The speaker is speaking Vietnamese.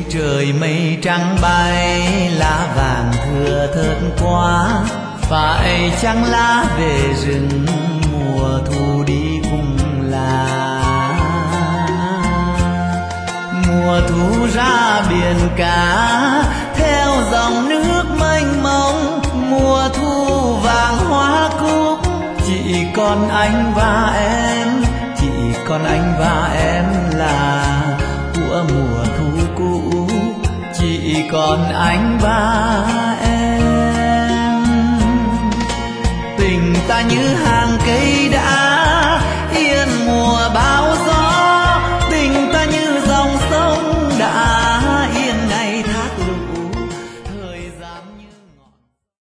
trời mây trắng bay, lá vàng thưa thớt quá. Phải chăng lá về rừng, mùa thu đi cùng lá. Mùa thu ra biển cả, theo dòng nước mênh mông. Mùa thu vàng hoa cúc, chỉ còn anh và em, chỉ còn anh và em là của mùa thu cũ. Chỉ còn anh và em, tình ta như hàng cây đã